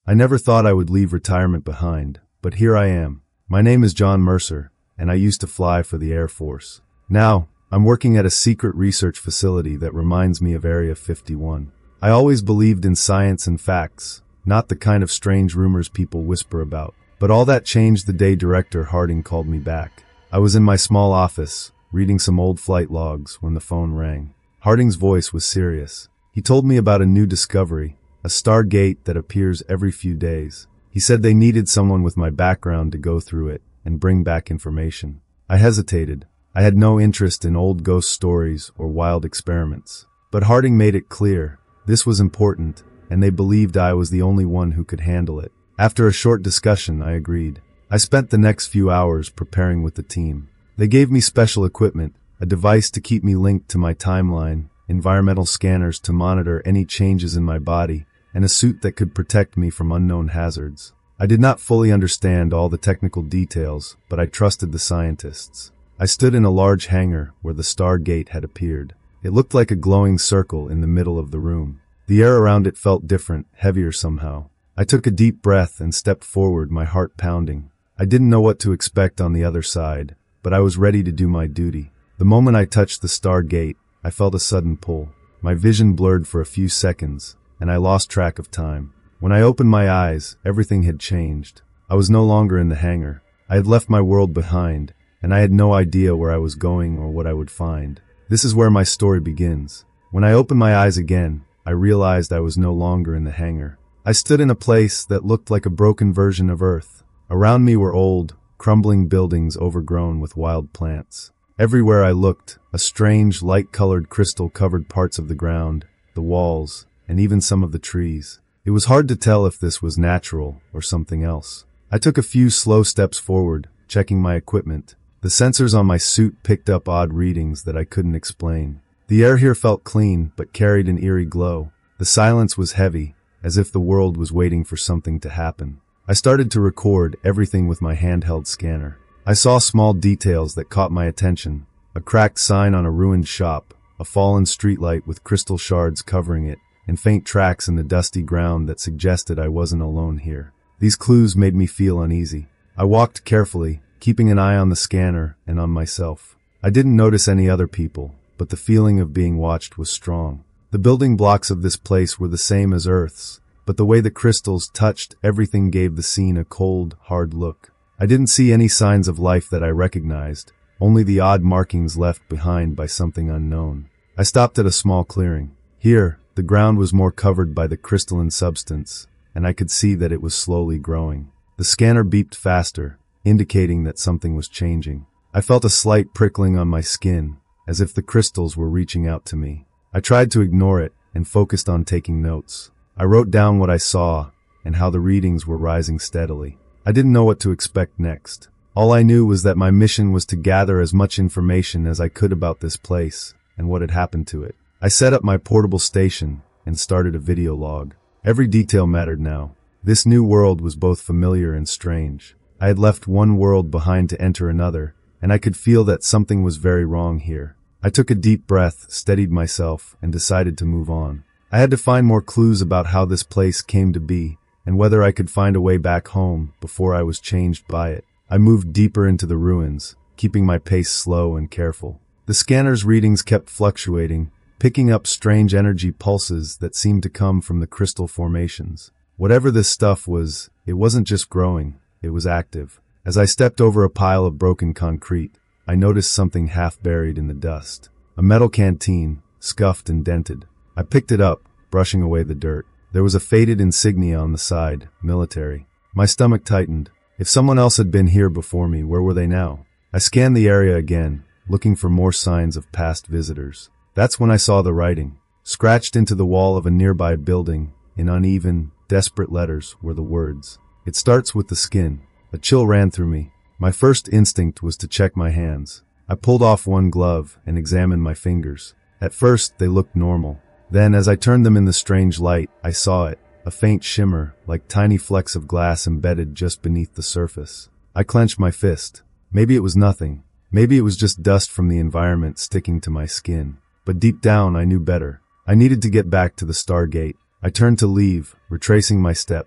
I never thought I would leave retirement behind, but here I am. My name is John Mercer, and I used to fly for the Air Force. Now, I'm working at a secret research facility that reminds me of Area 51. I always believed in science and facts, not the kind of strange rumors people whisper about. But all that changed the day Director Harding called me back. I was in my small office, reading some old flight logs when the phone rang. Harding's voice was serious. He told me about a new discovery, a stargate that appears every few days. He said they needed someone with my background to go through it and bring back information. I hesitated. I had no interest in old ghost stories or wild experiments. But Harding made it clear this was important, and they believed I was the only one who could handle it. After a short discussion, I agreed. I spent the next few hours preparing with the team. They gave me special equipment, a device to keep me linked to my timeline, environmental scanners to monitor any changes in my body, and a suit that could protect me from unknown hazards. I did not fully understand all the technical details, but I trusted the scientists. I stood in a large hangar where the Stargate had appeared. It looked like a glowing circle in the middle of the room. The air around it felt different, heavier somehow. I took a deep breath and stepped forward, my heart pounding. I didn't know what to expect on the other side, but I was ready to do my duty. The moment I touched the Stargate, I felt a sudden pull. My vision blurred for a few seconds, and I lost track of time. When I opened my eyes, everything had changed. I was no longer in the hangar. I had left my world behind, and I had no idea where I was going or what I would find. This is where my story begins. When I opened my eyes again, I realized I was no longer in the hangar. I stood in a place that looked like a broken version of Earth. Around me were old, crumbling buildings overgrown with wild plants. Everywhere I looked, a strange, light-colored crystal covered parts of the ground, the walls, and even some of the trees. It was hard to tell if this was natural or something else. I took a few slow steps forward, checking my equipment. The sensors on my suit picked up odd readings that I couldn't explain. The air here felt clean, but carried an eerie glow. The silence was heavy, as if the world was waiting for something to happen. I started to record everything with my handheld scanner. I saw small details that caught my attention. A cracked sign on a ruined shop, a fallen streetlight with crystal shards covering it, and faint tracks in the dusty ground that suggested I wasn't alone here. These clues made me feel uneasy. I walked carefully, keeping an eye on the scanner and on myself. I didn't notice any other people, but the feeling of being watched was strong. The building blocks of this place were the same as Earth's, but the way the crystals touched everything gave the scene a cold, hard look. I didn't see any signs of life that I recognized, only the odd markings left behind by something unknown. I stopped at a small clearing. Here, the ground was more covered by the crystalline substance, and I could see that it was slowly growing. The scanner beeped faster, indicating that something was changing. I felt a slight prickling on my skin, as if the crystals were reaching out to me. I tried to ignore it and focused on taking notes. I wrote down what I saw and how the readings were rising steadily. I didn't know what to expect next. All I knew was that my mission was to gather as much information as I could about this place and what had happened to it. I set up my portable station and started a video log. Every detail mattered now. This new world was both familiar and strange. I had left one world behind to enter another, and I could feel that something was very wrong here. I took a deep breath, steadied myself, and decided to move on. I had to find more clues about how this place came to be, and whether I could find a way back home before I was changed by it. I moved deeper into the ruins, keeping my pace slow and careful. The scanner's readings kept fluctuating, picking up strange energy pulses that seemed to come from the crystal formations. Whatever this stuff was, it wasn't just growing, it was active. As I stepped over a pile of broken concrete, I noticed something half buried in the dust. A metal canteen, scuffed and dented. I picked it up, brushing away the dirt. There was a faded insignia on the side, military. My stomach tightened. If someone else had been here before me, where were they now? I scanned the area again, looking for more signs of past visitors. That's when I saw the writing. Scratched into the wall of a nearby building, in uneven, desperate letters, were the words, "It starts with the skin." A chill ran through me. My first instinct was to check my hands. I pulled off one glove and examined my fingers. At first, they looked normal. Then, as I turned them in the strange light, I saw it, a faint shimmer, like tiny flecks of glass embedded just beneath the surface. I clenched my fist. Maybe it was nothing. Maybe it was just dust from the environment sticking to my skin. But deep down, I knew better. I needed to get back to the Stargate. I turned to leave, retracing my steps.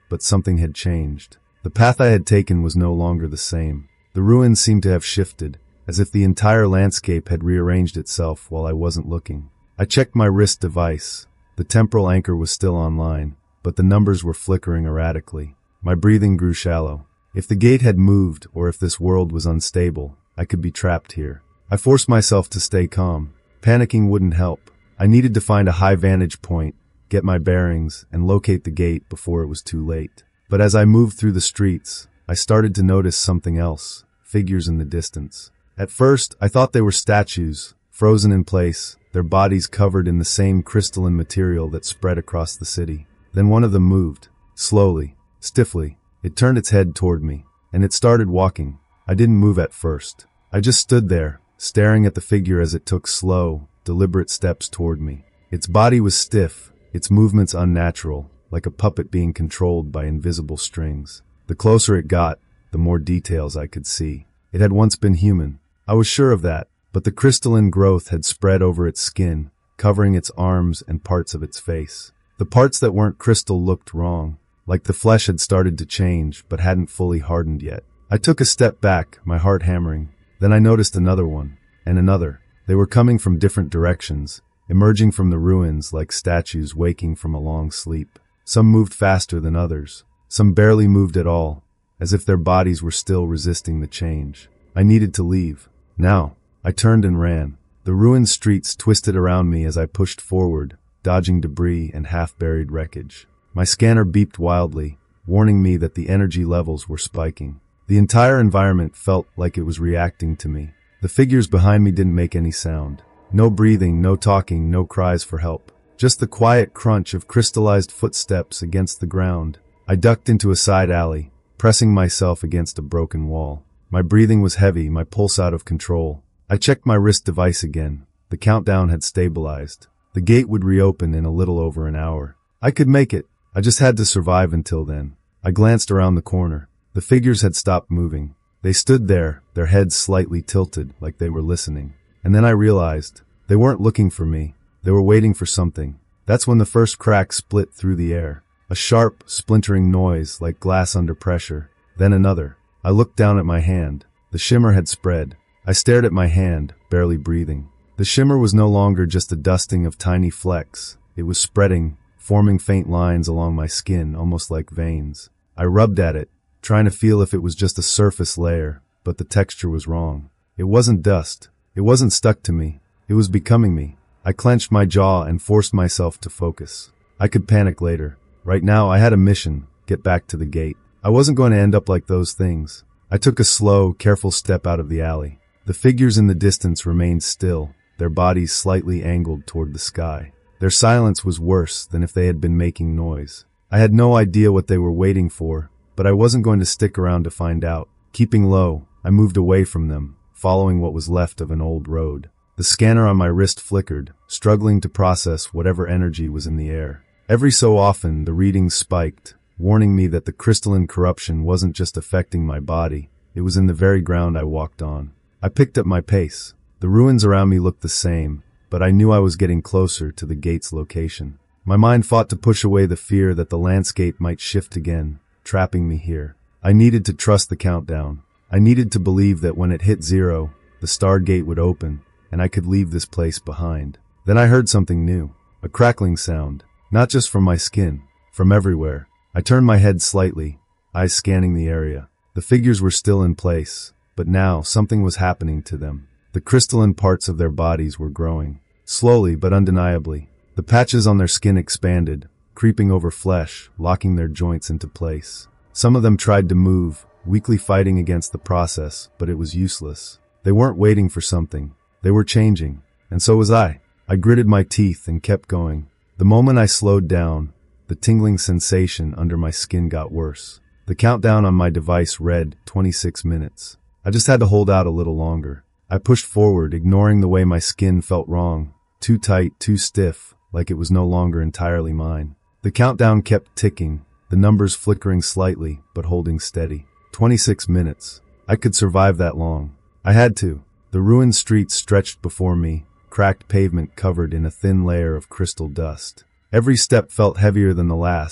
but something had changed. The path I had taken was no longer the same. The ruins seemed to have shifted, as if the entire landscape had rearranged itself while I wasn't looking. I checked my wrist device. The temporal anchor was still online, but the numbers were flickering erratically. My breathing grew shallow. If the gate had moved, or if this world was unstable, I could be trapped here. I forced myself to stay calm. Panicking wouldn't help. I needed to find a high vantage point, get my bearings, and locate the gate before it was too late. But as I moved through the streets, I started to notice something else, figures in the distance. At first, I thought they were statues, frozen in place, their bodies covered in the same crystalline material that spread across the city. Then one of them moved, slowly, stiffly. It turned its head toward me, and it started walking. I didn't move at first. I just stood there, staring at the figure as it took slow, deliberate steps toward me. Its body was stiff, its movements unnatural, like a puppet being controlled by invisible strings. The closer it got, the more details I could see. It had once been human. I was sure of that, but the crystalline growth had spread over its skin, covering its arms and parts of its face. The parts that weren't crystal looked wrong, like the flesh had started to change but hadn't fully hardened yet. I took a step back, my heart hammering. Then I noticed another one, and another. They were coming from different directions, emerging from the ruins like statues waking from a long sleep. Some moved faster than others. Some barely moved at all, as if their bodies were still resisting the change. I needed to leave. Now, I turned and ran. The ruined streets twisted around me as I pushed forward, dodging debris and half-buried wreckage. My scanner beeped wildly, warning me that the energy levels were spiking. The entire environment felt like it was reacting to me. The figures behind me didn't make any sound. No breathing, no talking, no cries for help. Just the quiet crunch of crystallized footsteps against the ground. I ducked into a side alley, pressing myself against a broken wall. My breathing was heavy, my pulse out of control. I checked my wrist device again. The countdown had stabilized. The gate would reopen in a little over an hour. I could make it. I just had to survive until then. I glanced around the corner. The figures had stopped moving. They stood there, their heads slightly tilted, like they were listening. And then I realized, they weren't looking for me. They were waiting for something. That's when the first crack split through the air. A sharp, splintering noise, like glass under pressure. Then another. I looked down at my hand. The shimmer had spread. I stared at my hand, barely breathing. The shimmer was no longer just a dusting of tiny flecks. It was spreading, forming faint lines along my skin, almost like veins. I rubbed at it, trying to feel if it was just a surface layer, but the texture was wrong. It wasn't dust. It wasn't stuck to me. It was becoming me. I clenched my jaw and forced myself to focus. I could panic later. Right now, I had a mission: get back to the gate. I wasn't going to end up like those things. I took a slow, careful step out of the alley. The figures in the distance remained still, their bodies slightly angled toward the sky. Their silence was worse than if they had been making noise. I had no idea what they were waiting for, but I wasn't going to stick around to find out. Keeping low, I moved away from them, following what was left of an old road. The scanner on my wrist flickered, struggling to process whatever energy was in the air. Every so often, the readings spiked, warning me that the crystalline corruption wasn't just affecting my body, it was in the very ground I walked on. I picked up my pace. The ruins around me looked the same, but I knew I was getting closer to the gate's location. My mind fought to push away the fear that the landscape might shift again, trapping me here. I needed to trust the countdown. I needed to believe that when it hit 0, the star gate would open, and I could leave this place behind. Then I heard something new, a crackling sound, not just from my skin, from everywhere. I turned my head slightly, eyes scanning the area. The figures were still in place, but now something was happening to them. The crystalline parts of their bodies were growing, slowly but undeniably. The patches on their skin expanded, creeping over flesh, locking their joints into place. Some of them tried to move, weakly fighting against the process, but it was useless. They weren't waiting for something. They were changing, and so was I. I gritted my teeth and kept going. The moment I slowed down, the tingling sensation under my skin got worse. The countdown on my device read 26 minutes. I just had to hold out a little longer. I pushed forward, ignoring the way my skin felt wrong. Too tight, too stiff, like it was no longer entirely mine. The countdown kept ticking, the numbers flickering slightly, but holding steady. 26 minutes. I could survive that long. I had to. The ruined streets stretched before me, cracked pavement covered in a thin layer of crystal dust. Every step felt heavier than the last,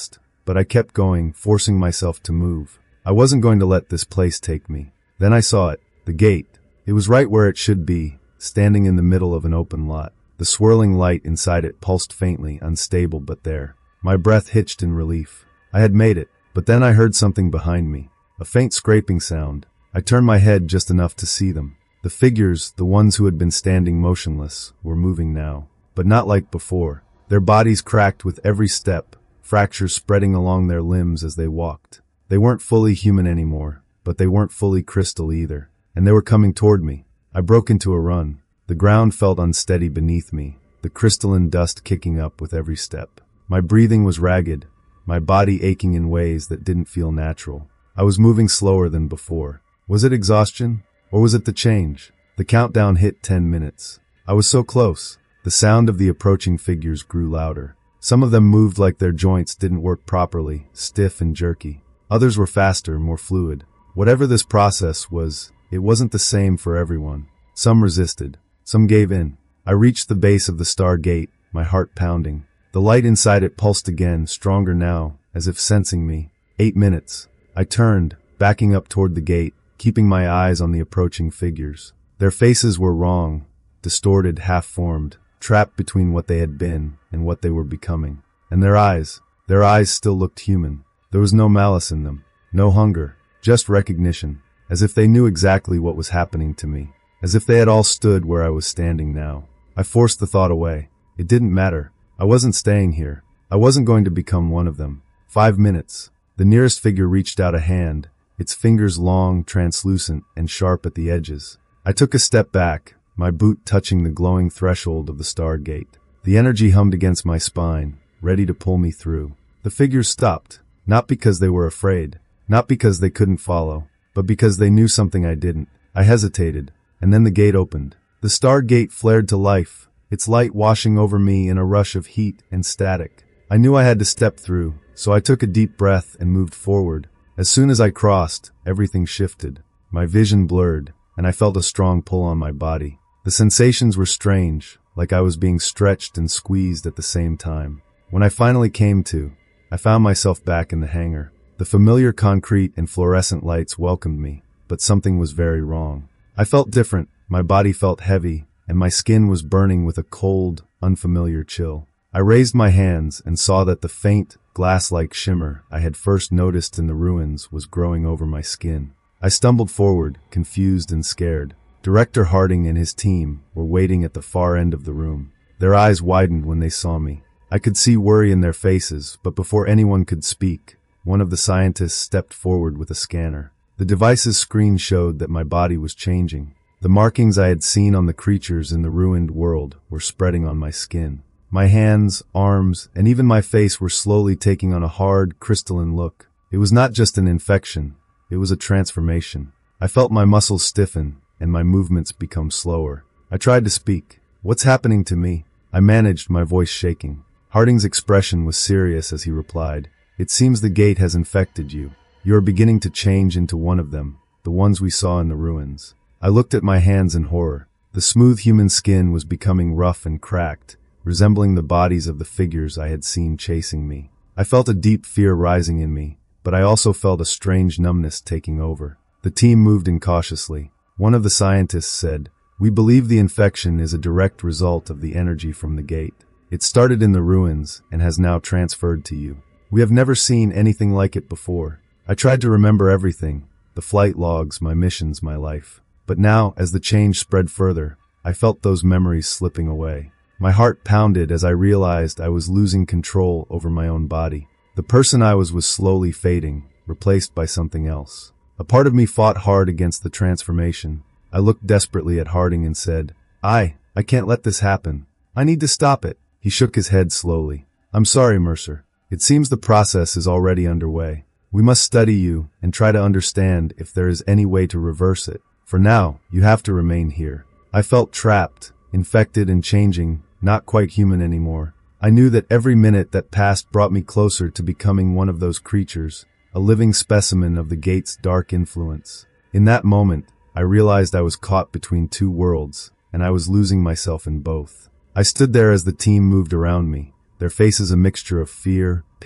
but I kept going, forcing myself to move. I wasn't going to let this place take me. Then I saw it, the gate. It was right where it should be, standing in the middle of an open lot. The swirling light inside it pulsed faintly, unstable but there. My breath hitched in relief. I had made it, but then I heard something behind me. A faint scraping sound. I turned my head just enough to see them. The figures, the ones who had been standing motionless, were moving now. But not like before. Their bodies cracked with every step, fractures spreading along their limbs as they walked. They weren't fully human anymore, but they weren't fully crystal either. And they were coming toward me. I broke into a run. The ground felt unsteady beneath me, the crystalline dust kicking up with every step. My breathing was ragged, my body aching in ways that didn't feel natural. I was moving slower than before. Was it exhaustion? Or was it the change? The countdown hit 10 minutes. I was so close. The sound of the approaching figures grew louder. Some of them moved like their joints didn't work properly, stiff and jerky. Others were faster, more fluid. Whatever this process was, it wasn't the same for everyone. Some resisted. Some gave in. I reached the base of the star gate, my heart pounding. The light inside it pulsed again, stronger now, as if sensing me. 8 minutes. I turned, backing up toward the gate, keeping my eyes on the approaching figures. Their faces were wrong, distorted, half-formed, trapped between what they had been and what they were becoming. And their eyes still looked human. There was no malice in them, no hunger, just recognition, as if they knew exactly what was happening to me. As if they had all stood where I was standing now. I forced the thought away. It didn't matter. I wasn't staying here. I wasn't going to become one of them. 5 minutes. The nearest figure reached out a hand, its fingers long, translucent, and sharp at the edges. I took a step back, my boot touching the glowing threshold of the star gate. The energy hummed against my spine, ready to pull me through. The figures stopped, not because they were afraid, not because they couldn't follow, but because they knew something I didn't. I hesitated. And then the gate opened. The star gate flared to life, its light washing over me in a rush of heat and static. I knew I had to step through, so I took a deep breath and moved forward. As soon as I crossed, everything shifted. My vision blurred, and I felt a strong pull on my body. The sensations were strange, like I was being stretched and squeezed at the same time. When I finally came to, I found myself back in the hangar. The familiar concrete and fluorescent lights welcomed me, but something was very wrong. I felt different, my body felt heavy, and my skin was burning with a cold, unfamiliar chill. I raised my hands and saw that the faint, glass-like shimmer I had first noticed in the ruins was growing over my skin. I stumbled forward, confused and scared. Director Harding and his team were waiting at the far end of the room. Their eyes widened when they saw me. I could see worry in their faces, but before anyone could speak, one of the scientists stepped forward with a scanner. The device's screen showed that my body was changing. The markings I had seen on the creatures in the ruined world were spreading on my skin. My hands, arms, and even my face were slowly taking on a hard, crystalline look. It was not just an infection, it was a transformation. I felt my muscles stiffen, and my movements become slower. I tried to speak. "What's happening to me?" I managed, my voice shaking. Harding's expression was serious as he replied, "It seems the gate has infected you. You are beginning to change into one of them, the ones we saw in the ruins." I looked at my hands in horror. The smooth human skin was becoming rough and cracked, resembling the bodies of the figures I had seen chasing me. I felt a deep fear rising in me, but I also felt a strange numbness taking over. The team moved in cautiously. One of the scientists said, "We believe the infection is a direct result of the energy from the gate. It started in the ruins and has now transferred to you. We have never seen anything like it before." I tried to remember everything, the flight logs, my missions, my life. But now, as the change spread further, I felt those memories slipping away. My heart pounded as I realized I was losing control over my own body. The person I was slowly fading, replaced by something else. A part of me fought hard against the transformation. I looked desperately at Harding and said, I can't let this happen. I need to stop it." He shook his head slowly. "I'm sorry, Mercer. It seems the process is already underway. We must study you and try to understand if there is any way to reverse it. For now, you have to remain here." I felt trapped, infected and changing, not quite human anymore. I knew that every minute that passed brought me closer to becoming one of those creatures, a living specimen of the gate's dark influence. In that moment, I realized I was caught between two worlds, and I was losing myself in both. I stood there as the team moved around me, their faces a mixture of fear, pity,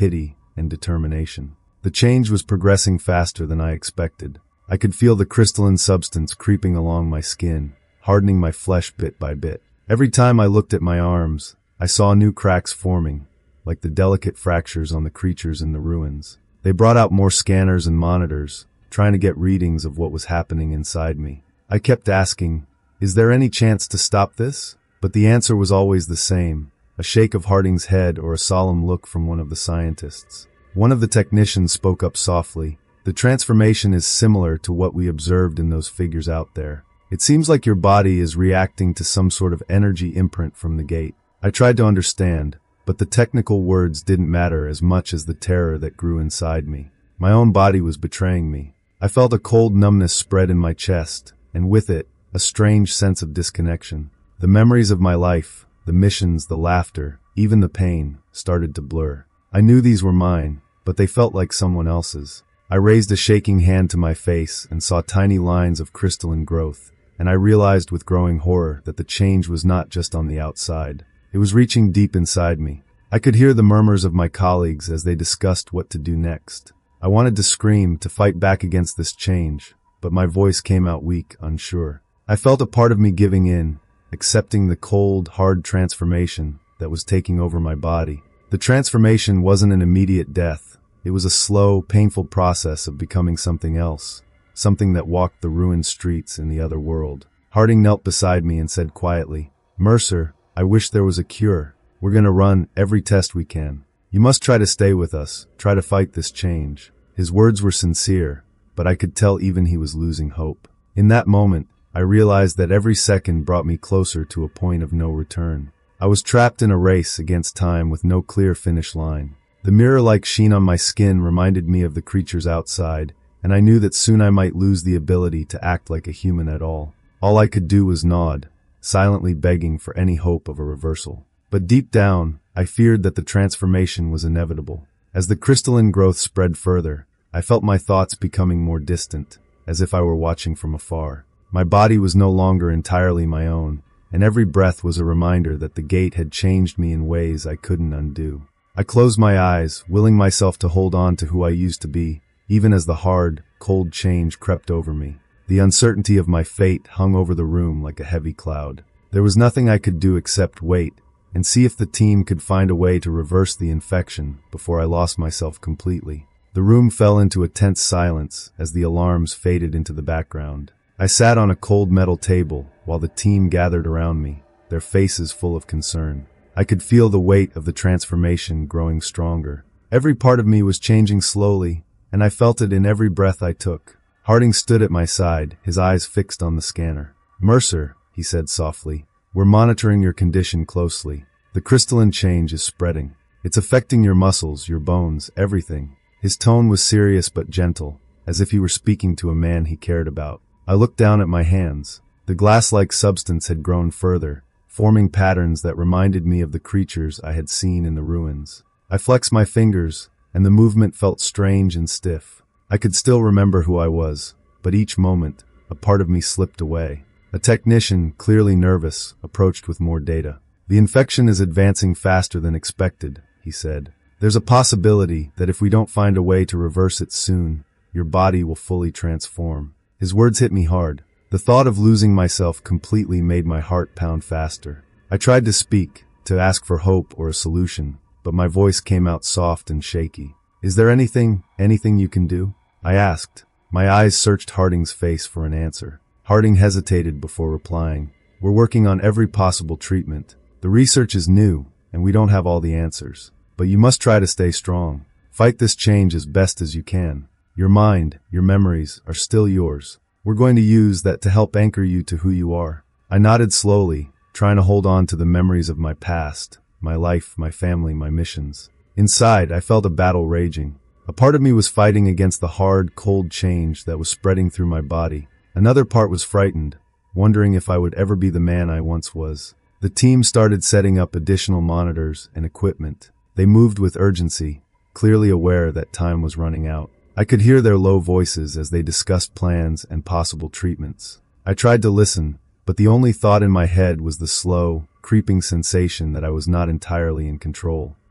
and determination. The change was progressing faster than I expected. I could feel the crystalline substance creeping along my skin, hardening my flesh bit by bit. Every time I looked at my arms, I saw new cracks forming, like the delicate fractures on the creatures in the ruins. They brought out more scanners and monitors, trying to get readings of what was happening inside me. I kept asking, "Is there any chance to stop this?" But the answer was always the same, a shake of Harding's head or a solemn look from one of the scientists. One of the technicians spoke up softly. "The transformation is similar to what we observed in those figures out there. It seems like your body is reacting to some sort of energy imprint from the gate." I tried to understand, but the technical words didn't matter as much as the terror that grew inside me. My own body was betraying me. I felt a cold numbness spread in my chest, and with it, a strange sense of disconnection. The memories of my life, the missions, the laughter, even the pain, started to blur. I knew these were mine, but they felt like someone else's. I raised a shaking hand to my face and saw tiny lines of crystalline growth, and I realized with growing horror that the change was not just on the outside. It was reaching deep inside me. I could hear the murmurs of my colleagues as they discussed what to do next. I wanted to scream, to fight back against this change, but my voice came out weak, unsure. I felt a part of me giving in, accepting the cold, hard transformation that was taking over my body. The transformation wasn't an immediate death. It was a slow, painful process of becoming something else, something that walked the ruined streets in the other world. Harding knelt beside me and said quietly, "Mercer, I wish there was a cure. We're going to run every test we can. You must try to stay with us, try to fight this change." His words were sincere, but I could tell even he was losing hope. In that moment, I realized that every second brought me closer to a point of no return. I was trapped in a race against time with no clear finish line. The mirror-like sheen on my skin reminded me of the creatures outside, and I knew that soon I might lose the ability to act like a human at all. All I could do was nod, silently begging for any hope of a reversal. But deep down, I feared that the transformation was inevitable. As the crystalline growth spread further, I felt my thoughts becoming more distant, as if I were watching from afar. My body was no longer entirely my own, and every breath was a reminder that the gate had changed me in ways I couldn't undo. I closed my eyes, willing myself to hold on to who I used to be, even as the hard, cold change crept over me. The uncertainty of my fate hung over the room like a heavy cloud. There was nothing I could do except wait, and see if the team could find a way to reverse the infection before I lost myself completely. The room fell into a tense silence as the alarms faded into the background. I sat on a cold metal table while the team gathered around me, their faces full of concern. I could feel the weight of the transformation growing stronger. Every part of me was changing slowly, and I felt it in every breath I took. Harding stood at my side, his eyes fixed on the scanner. "Mercer," he said softly, "we're monitoring your condition closely. The crystalline change is spreading. It's affecting your muscles, your bones, everything." His tone was serious but gentle, as if he were speaking to a man he cared about. I looked down at my hands. The glass-like substance had grown further, forming patterns that reminded me of the creatures I had seen in the ruins. I flexed my fingers, and the movement felt strange and stiff. I could still remember who I was, but each moment, a part of me slipped away. A technician, clearly nervous, approached with more data. "The infection is advancing faster than expected," he said. "There's a possibility that if we don't find a way to reverse it soon, your body will fully transform." His words hit me hard. The thought of losing myself completely made my heart pound faster. I tried to speak, to ask for hope or a solution, but my voice came out soft and shaky. "Is there anything you can do?" I asked. My eyes searched Harding's face for an answer. Harding hesitated before replying. "We're working on every possible treatment. The research is new, and we don't have all the answers. But you must try to stay strong. Fight this change as best as you can. Your mind, your memories, are still yours. We're going to use that to help anchor you to who you are." I nodded slowly, trying to hold on to the memories of my past, my life, my family, my missions. Inside, I felt a battle raging. A part of me was fighting against the hard, cold change that was spreading through my body. Another part was frightened, wondering if I would ever be the man I once was. The team started setting up additional monitors and equipment. They moved with urgency, clearly aware that time was running out. I could hear their low voices as they discussed plans and possible treatments. I tried to listen, but the only thought in my head was the slow, creeping sensation that I was not entirely in control.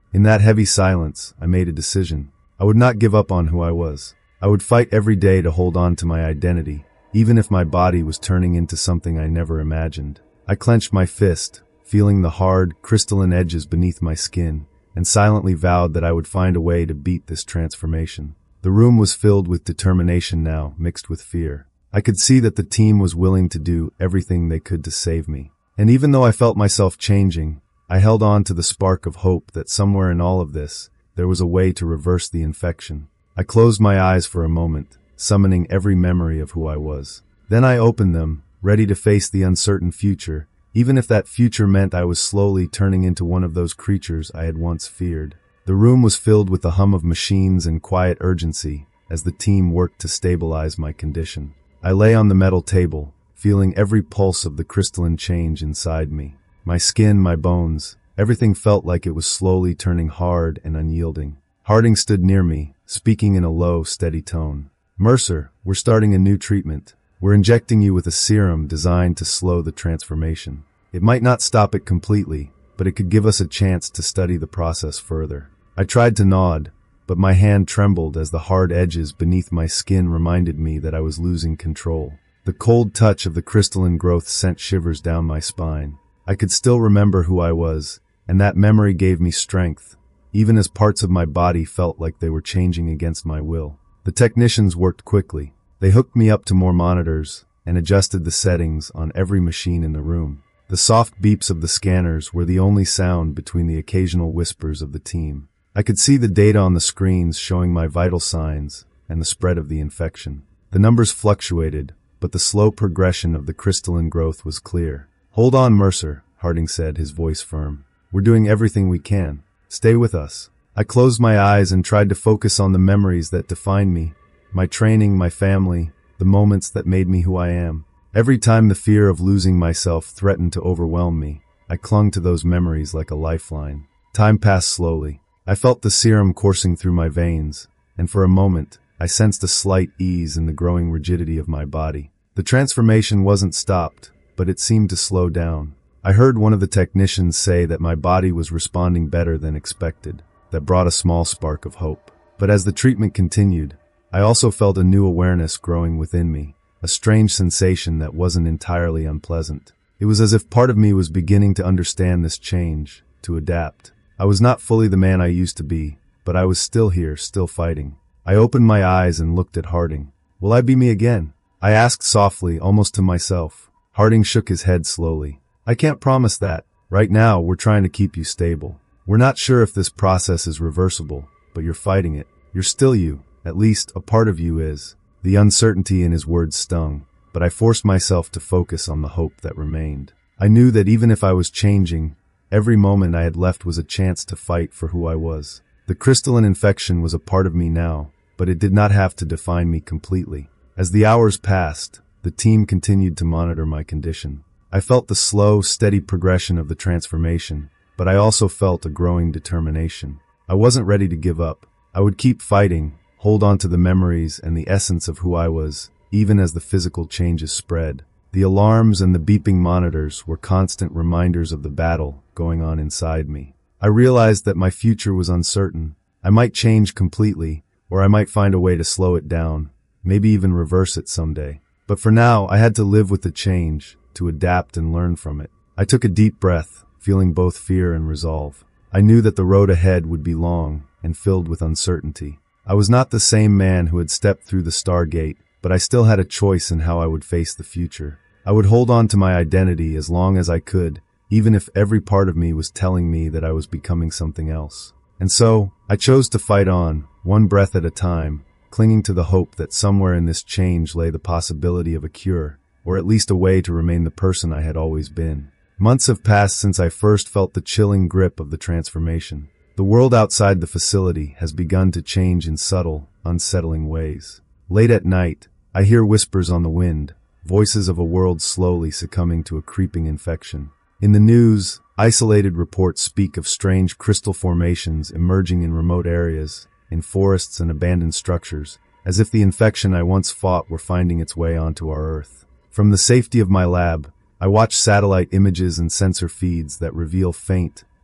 In that heavy silence, I made a decision. I would not give up on who I was. I would fight every day to hold on to my identity, even if my body was turning into something I never imagined. I clenched my fist, feeling the hard, crystalline edges beneath my skin, and silently vowed that I would find a way to beat this transformation. The room was filled with determination now, mixed with fear. I could see that the team was willing to do everything they could to save me. And even though I felt myself changing, I held on to the spark of hope that somewhere in all of this, there was a way to reverse the infection. I closed my eyes for a moment, summoning every memory of who I was. Then I opened them, ready to face the uncertain future, even if that future meant I was slowly turning into one of those creatures I had once feared. The room was filled with the hum of machines and quiet urgency as the team worked to stabilize my condition. I lay on the metal table, feeling every pulse of the crystalline change inside me. My skin, my bones, everything felt like it was slowly turning hard and unyielding. Harding stood near me, speaking in a low, steady tone. "Mercer, we're starting a new treatment. We're injecting you with a serum designed to slow the transformation. It might not stop it completely, but it could give us a chance to study the process further." I tried to nod, but my hand trembled as the hard edges beneath my skin reminded me that I was losing control. The cold touch of the crystalline growth sent shivers down my spine. I could still remember who I was, and that memory gave me strength, even as parts of my body felt like they were changing against my will. The technicians worked quickly. They hooked me up to more monitors and adjusted the settings on every machine in the room. The soft beeps of the scanners were the only sound between the occasional whispers of the team. I could see the data on the screens showing my vital signs and the spread of the infection. The numbers fluctuated, but the slow progression of the crystalline growth was clear. "Hold on, Mercer," Harding said, his voice firm. "We're doing everything we can. Stay with us." I closed my eyes and tried to focus on the memories that defined me, my training, my family, the moments that made me who I am. Every time the fear of losing myself threatened to overwhelm me, I clung to those memories like a lifeline. Time passed slowly. I felt the serum coursing through my veins, and for a moment, I sensed a slight ease in the growing rigidity of my body. The transformation wasn't stopped, but it seemed to slow down. I heard one of the technicians say that my body was responding better than expected. That brought a small spark of hope. But as the treatment continued, I also felt a new awareness growing within me, a strange sensation that wasn't entirely unpleasant. It was as if part of me was beginning to understand this change, to adapt. I was not fully the man I used to be, but I was still here, still fighting. I opened my eyes and looked at Harding. "Will I be me again?" I asked softly, almost to myself. Harding shook his head slowly. "I can't promise that. Right now, we're trying to keep you stable. We're not sure if this process is reversible, but you're fighting it. You're still you. At least, a part of you is." The uncertainty in his words stung, but I forced myself to focus on the hope that remained. I knew that even if I was changing, every moment I had left was a chance to fight for who I was. The crystalline infection was a part of me now, but it did not have to define me completely. As the hours passed, the team continued to monitor my condition. I felt the slow, steady progression of the transformation, but I also felt a growing determination. I wasn't ready to give up. I would keep fighting, hold on to the memories and the essence of who I was, even as the physical changes spread. The alarms and the beeping monitors were constant reminders of the battle going on inside me. I realized that my future was uncertain. I might change completely, or I might find a way to slow it down, maybe even reverse it someday. But for now, I had to live with the change, to adapt and learn from it. I took a deep breath, feeling both fear and resolve. I knew that the road ahead would be long and filled with uncertainty. I was not the same man who had stepped through the Stargate, but I still had a choice in how I would face the future. I would hold on to my identity as long as I could, even if every part of me was telling me that I was becoming something else. And so, I chose to fight on, one breath at a time, clinging to the hope that somewhere in this change lay the possibility of a cure, or at least a way to remain the person I had always been. Months have passed since I first felt the chilling grip of the transformation. The world outside the facility has begun to change in subtle, unsettling ways. Late at night, I hear whispers on the wind, voices of a world slowly succumbing to a creeping infection. In the news, isolated reports speak of strange crystal formations emerging in remote areas, in forests and abandoned structures, as if the infection I once fought were finding its way onto our Earth. From the safety of my lab, I watch satellite images and sensor feeds that reveal faint,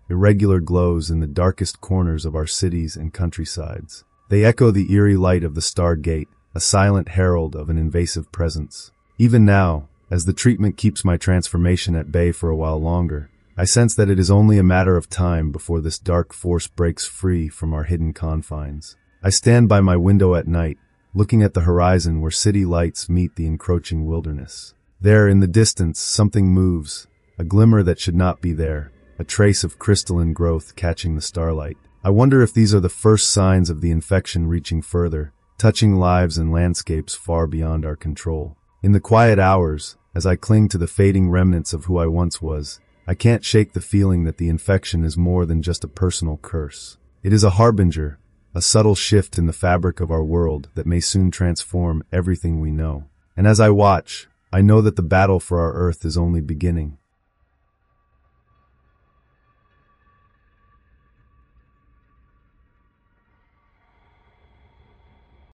irregular glows in the darkest corners of our cities and countrysides. They echo the eerie light of the Star Gate, a silent herald of an invasive presence. Even now, as the treatment keeps my transformation at bay for a while longer, I sense that it is only a matter of time before this dark force breaks free from our hidden confines. I stand by my window at night, looking at the horizon where city lights meet the encroaching wilderness. There, in the distance, something moves, a glimmer that should not be there, a trace of crystalline growth catching the starlight. I wonder if these are the first signs of the infection reaching further, touching lives and landscapes far beyond our control. In the quiet hours, as I cling to the fading remnants of who I once was, I can't shake the feeling that the infection is more than just a personal curse. It is a harbinger, a subtle shift in the fabric of our world that may soon transform everything we know. And as I watch, I know that the battle for our Earth is only beginning.